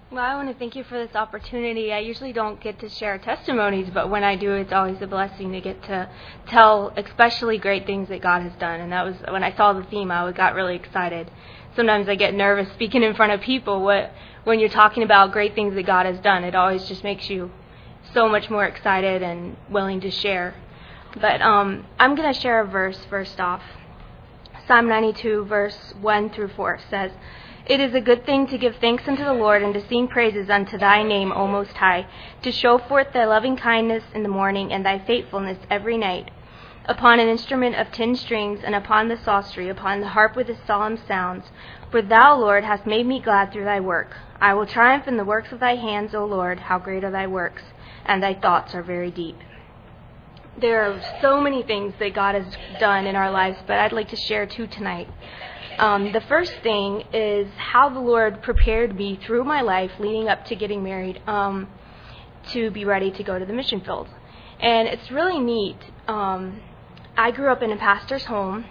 Well, I want to thank you for this opportunity. I usually don't get to share testimonies, but when I do, it's always a blessing to get to tell especially great things that God has done. And that was when I saw the theme, I got really excited. Sometimes I get nervous speaking in front of people. When you're talking about great things that God has done, it always just makes you so much more excited and willing to share. But I'm going to share a verse first off. Psalm 92, verse 1 through 4 says, "It is a good thing to give thanks unto the Lord and to sing praises unto thy name, O Most High, to show forth thy loving kindness in the morning and thy faithfulness every night. Upon an instrument of 10 strings and upon the psaltery, upon the harp with its solemn sounds. For thou, Lord, hast made me glad through thy work. I will triumph in the works of thy hands, O Lord. How great are thy works, and thy thoughts are very deep." There are so many things that God has done in our lives, but I'd like to share 2 tonight. The first thing is how the Lord prepared me through my life leading up to getting married to be ready to go to the mission field. And it's really neat. I grew up in a pastor's home,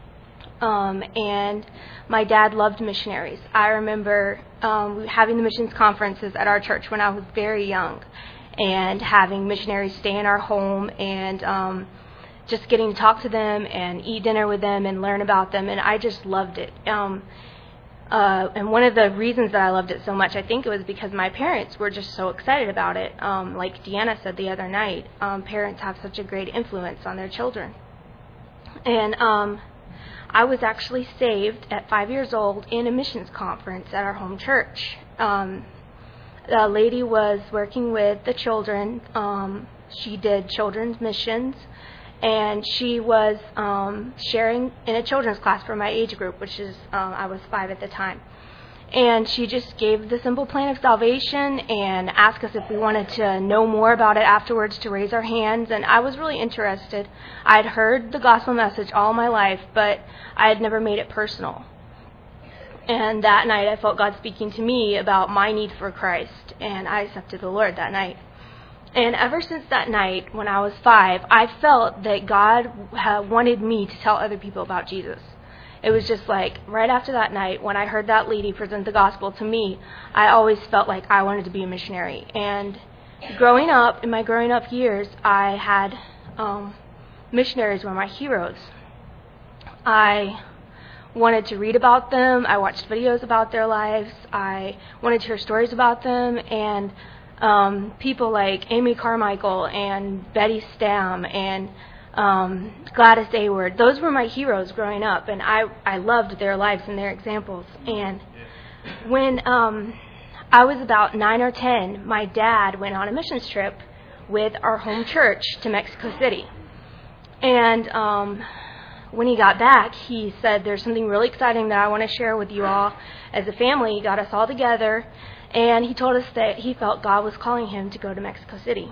and my dad loved missionaries. I remember having the missions conferences at our church when I was very young, and having missionaries stay in our home and just getting to talk to them and eat dinner with them and learn about them, and I just loved it. And one of the reasons that I loved it so much, I think it was because my parents were just so excited about it. Like Deanna said the other night, parents have such a great influence on their children. And I was actually saved at 5 years old in a missions conference at our home church. The lady was working with the children. She did children's missions, and she was sharing in a children's class for my age group, which is I was 5 at the time. And she just gave the simple plan of salvation and asked us if we wanted to know more about it afterwards to raise our hands. And I was really interested. I'd heard the gospel message all my life, but I had never made it personal. And that night I felt God speaking to me about my need for Christ, and I accepted the Lord that night. And ever since that night, when I was 5, I felt that God wanted me to tell other people about Jesus. It was just like right after that night, when I heard that lady present the gospel to me, I always felt like I wanted to be a missionary. And growing up, in my growing up years, I had missionaries were my heroes. I wanted to read about them. I watched videos about their lives. I wanted to hear stories about them. And people like Amy Carmichael and Betty Stam and Gladys Aylward, those were my heroes growing up. And I loved their lives and their examples. And when I was about 9 or 10, my dad went on a missions trip with our home church to Mexico City. And when he got back, he said, "There's something really exciting that I want to share with you all as a family." He got us all together, and he told us that he felt God was calling him to go to Mexico City.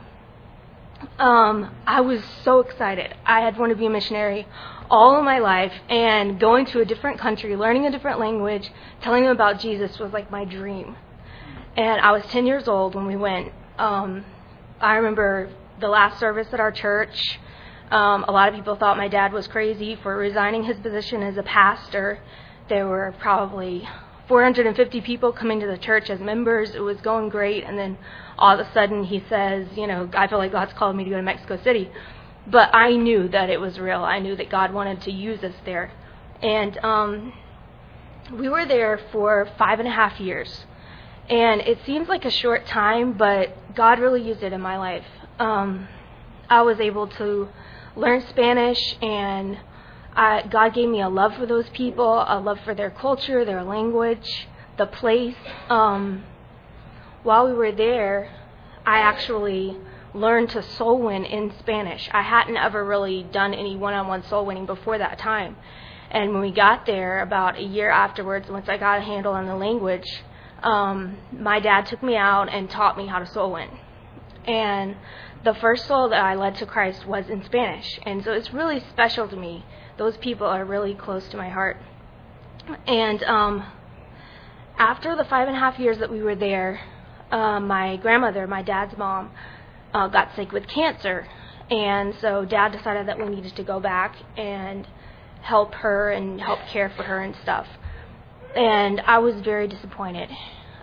I was so excited. I had wanted to be a missionary all of my life, and going to a different country, learning a different language, telling them about Jesus was like my dream. And I was 10 years old when we went. I remember the last service at our church. A lot of people thought my dad was crazy for resigning his position as a pastor. There were probably 450 people coming to the church as members. It was going great. And then all of a sudden he says, "I feel like God's called me to go to Mexico City." But I knew that it was real. I knew that God wanted to use us there. And we were there for 5.5 years. And it seems like a short time, but God really used it in my life. I was able to learn Spanish, and God gave me a love for those people, a love for their culture, their language, the place. While we were there, I actually learned to soul win in Spanish. I hadn't ever really done any one-on-one soul winning before that time. And when we got there, about a year afterwards, once I got a handle on the language, my dad took me out and taught me how to soul win. And the first soul that I led to Christ was in Spanish. And so it's really special to me. Those people are really close to my heart. And after the 5.5 years that we were there, my grandmother, my dad's mom, got sick with cancer. And so Dad decided that we needed to go back and help her and help care for her and stuff. And I was very disappointed.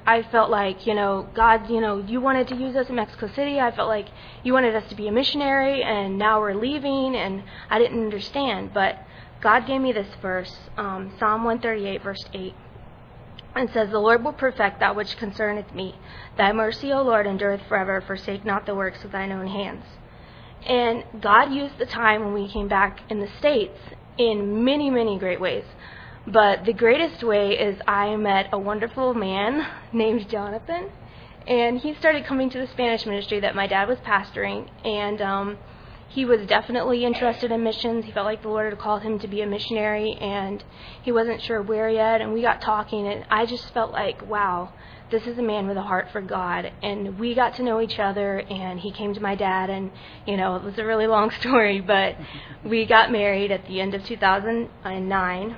I felt like, God, you wanted to use us in Mexico City. I felt like you wanted us to be a missionary, and now we're leaving, and I didn't understand. But God gave me this verse, Psalm 138, verse 8. And says, the Lord will perfect that which concerneth me. Thy mercy, O Lord, endureth forever. Forsake not the works of thine own hands. And God used the time when we came back in the States in many, many great ways. But the greatest way is I met a wonderful man named Jonathan. And he started coming to the Spanish ministry that my dad was pastoring. And he was definitely interested in missions. He felt like the Lord had called him to be a missionary, and he wasn't sure where yet. And we got talking, and I just felt like, wow, this is a man with a heart for God. And we got to know each other, and he came to my dad, and, it was a really long story, but we got married at the end of 2009.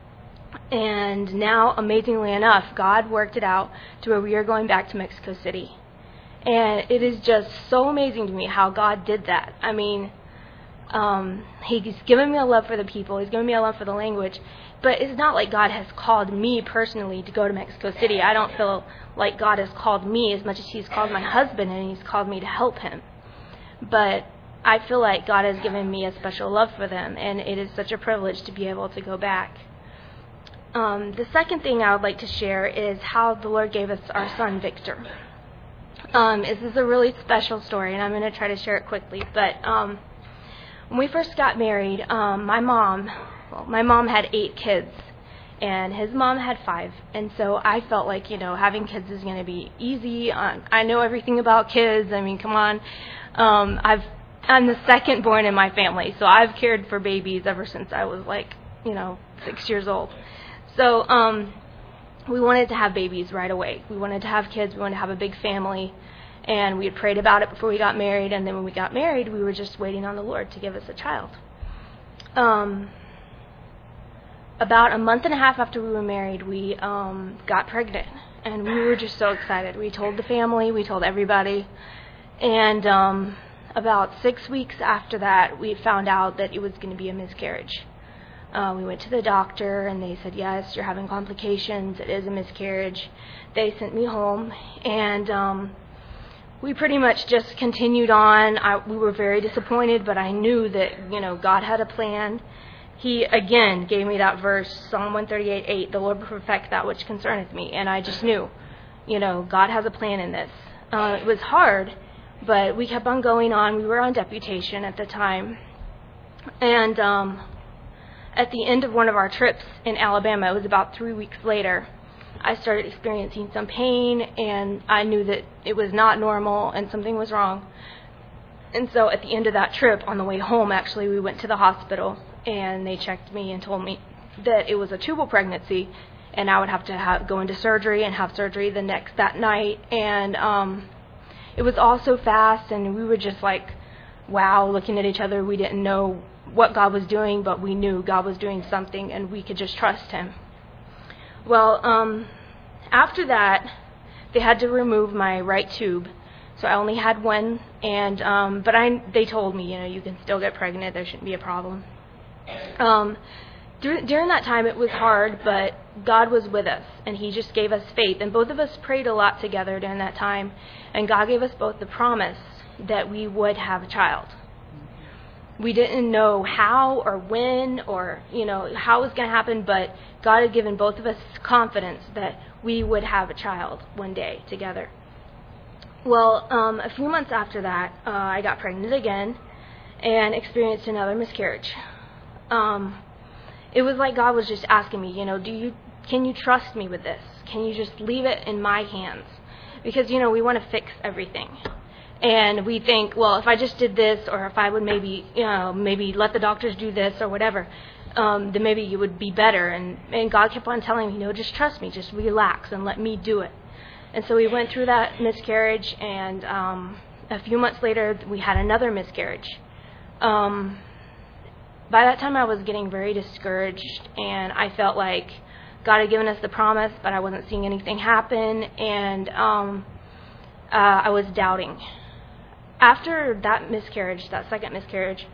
And now, amazingly enough, God worked it out to where we are going back to Mexico City. And it is just so amazing to me how God did that. I mean, He's given me a love for the people. He's given me a love for the language. But it's not like God has called me personally to go to Mexico City. I don't feel like God has called me as much as He's called my husband, and He's called me to help him. But I feel like God has given me a special love for them, and it is such a privilege to be able to go back. The second thing I would like to share is how the Lord gave us our son, Victor. This is a really special story, and I'm going to try to share it quickly. But when we first got married, my mom had 8 kids, and his mom had 5. And so I felt like, having kids is going to be easy. I know everything about kids. I mean, come on. I'm the second born in my family, so I've cared for babies ever since I was 6 years old. So we wanted to have babies right away. We wanted to have kids. We wanted to have a big family. And we had prayed about it before we got married. And then when we got married, we were just waiting on the Lord to give us a child. About a month and a half after we were married, we got pregnant. And we were just so excited. We told the family. We told everybody. And about 6 weeks after that, we found out that it was going to be a miscarriage. We went to the doctor, and they said, yes, you're having complications. It is a miscarriage. They sent me home, and we pretty much just continued on. We were very disappointed, but I knew that, God had a plan. He, again, gave me that verse, Psalm 138:8, the Lord will perfect that which concerneth me. And I just knew, God has a plan in this. It was hard, but we kept on going on. We were on deputation at the time. And at the end of one of our trips in Alabama, it was about 3 weeks later, I started experiencing some pain, and I knew that it was not normal and something was wrong. And so at the end of that trip, on the way home, actually, we went to the hospital, and they checked me and told me that it was a tubal pregnancy, and I would have to go into surgery and have surgery that night. And it was all so fast, and we were just like, wow, looking at each other. We didn't know what God was doing, but we knew God was doing something, and we could just trust Him. Well, after that, they had to remove my right tube, so I only had one. And but they told me, you can still get pregnant. There shouldn't be a problem. During that time, it was hard, but God was with us, and He just gave us faith. And both of us prayed a lot together during that time, and God gave us both the promise that we would have a child. We didn't know how or when or, how it was going to happen, but God had given both of us confidence that we would have a child one day together. Well, a few months after that, I got pregnant again and experienced another miscarriage. It was like God was just asking me, can you trust me with this? Can you just leave it in my hands? Because, we want to fix everything. And we think, well, if I just did this, or if I would maybe let the doctors do this or whatever, then maybe you would be better. And God kept on telling me, just trust me, just relax and let me do it. And so we went through that miscarriage, and a few months later, we had another miscarriage. By that time, I was getting very discouraged, and I felt like God had given us the promise, but I wasn't seeing anything happen, and I was doubting. After that miscarriage, that second miscarriage,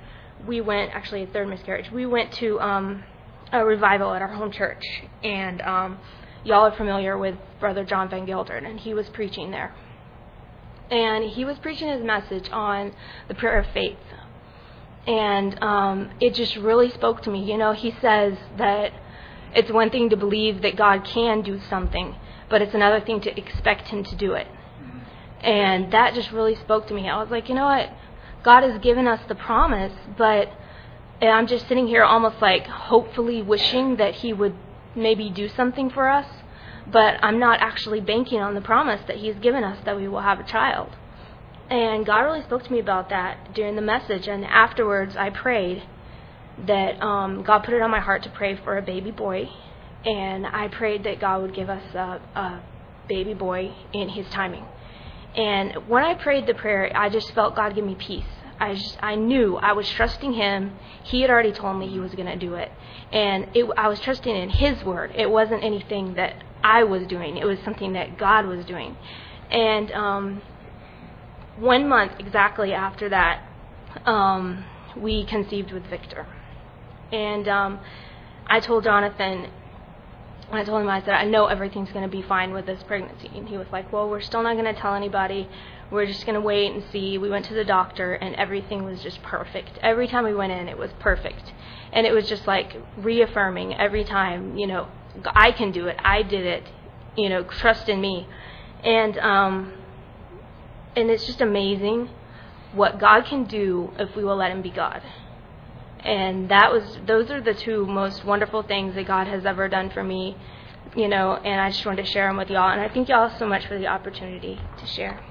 third miscarriage, we went to a revival at our home church. And y'all are familiar with Brother John Van Gelderen, and he was preaching there. And he was preaching his message on the prayer of faith. And it just really spoke to me. You know, he says that it's one thing to believe that God can do something, but it's another thing to expect him to do it. And that just really spoke to me. I was like, you know what? God has given us the promise, but I'm just sitting here almost like hopefully wishing that he would maybe do something for us, but I'm not actually banking on the promise that he's given us that we will have a child. And God really spoke to me about that during the message, and afterwards I prayed that God put it on my heart to pray for a baby boy, and I prayed that God would give us a baby boy in his timing. And when I prayed the prayer, I just felt God give me peace. I knew I was trusting him. He had already told me he was going to do it. And I was trusting in his word. It wasn't anything that I was doing. It was something that God was doing. And 1 month exactly after that, we conceived with Victor. And I told Jonathan, I told him, I said, I know everything's going to be fine with this pregnancy. And he was like, well, we're still not going to tell anybody. We're just going to wait and see. We went to the doctor, and everything was just perfect. Every time we went in, it was perfect. And it was just like reaffirming every time, you know, I can do it. I did it. You know, trust in me. And it's just amazing what God can do if we will let him be God. And those are the two most wonderful things that God has ever done for me, you know, and I just wanted to share them with y'all. And I thank y'all so much for the opportunity to share.